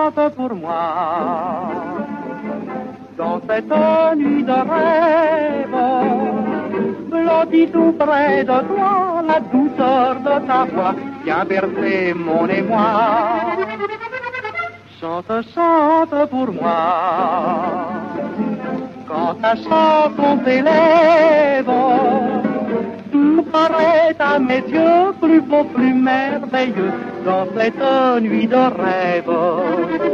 chante pour moi. Dans cette nuit de rêve, blottis tout près de toi, la douceur de ta voix vient bercer mon émoi. Chante, chante pour moi. Quand ta chanson t'élève, tout paraît à mes yeux plus beau, plus merveilleux dans cette nuit de rêve.